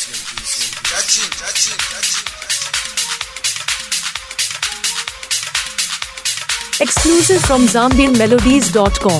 Exclusive from ZambianMelodies.com.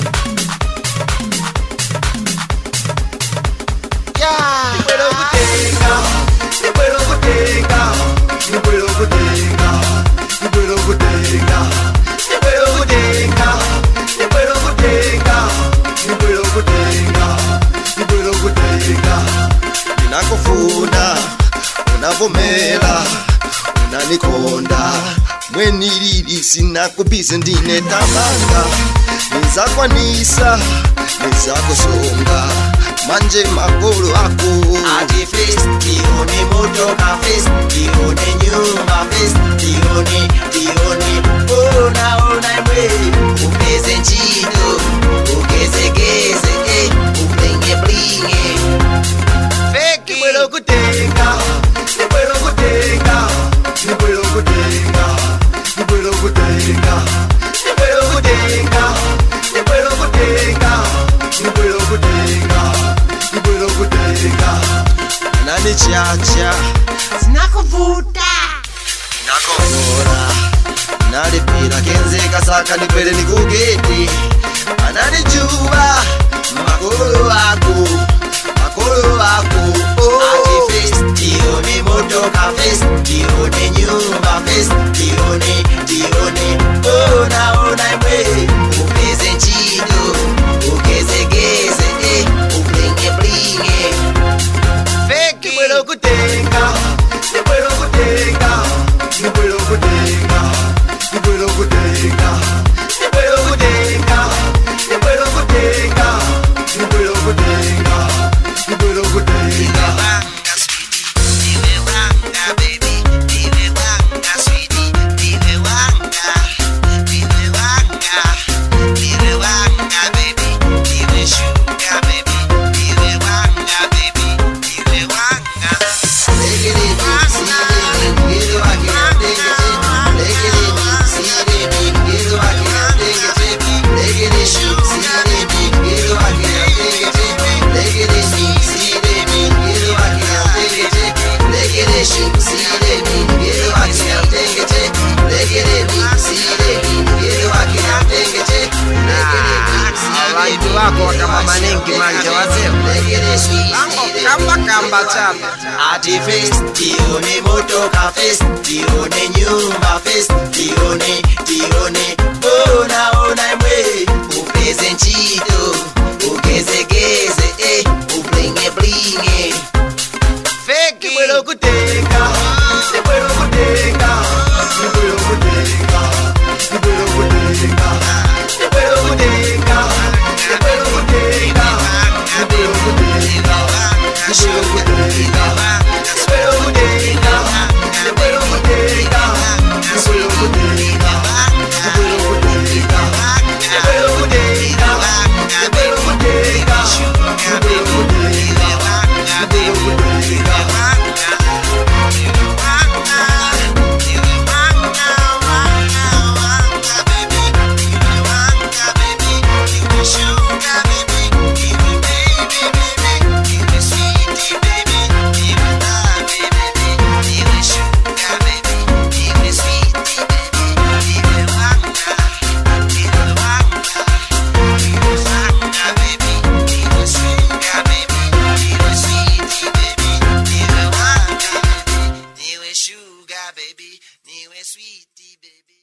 Ninakufuna, unavomela, unanikonda, mwenilili sinakubise ndine tamanga, nizakwanisa, nizakusonga, manje makolo ako. Ati fest, tione motoka fest, tione nyumba fest, tione, ona mwe, upeze chido, ugeze, uplinge plinge. Feki Puedo kutenga, puedo kutenga, puedo kutenga, puedo kutenga, puedo kutenga, puedo kutenga, puedo kutenga, puedo kutenga. Nani chacha, sinakuvuta, nakongora, nalipira kenzeka saka nipele nikugeti, ananijuba makolo wako. Ati fest, tione motoka fest, tione nyumba fest, tione, ona mwe, upeze chido, ugeze, uplinge. Feki Puedo kutenga, puedo kutenga, puedo kutenga, puedo kutenga, puedo kutenga, puedo kutenga, puedo kutenga, puedo kutenga. Abantu wako kama manengi manje wazee kamba chapa. Ati fest, tione motoka fest, tione nyumba fest, tione, ona mwe, upeze nchido, ugeze, uplinge. Feki Puedo kutenga, puedo kutenga, puedo kutenga, puedo kutenga, puedo kutenga, puedo kutenga, puedo kutenga, puedo kutenga, puedo kutenga, puedo kutenga, puedo kutenga, puedo kutenga, puedo kutenga, puedo kutenga, puedo kutenga. Sugar baby, niwe sweetie baby.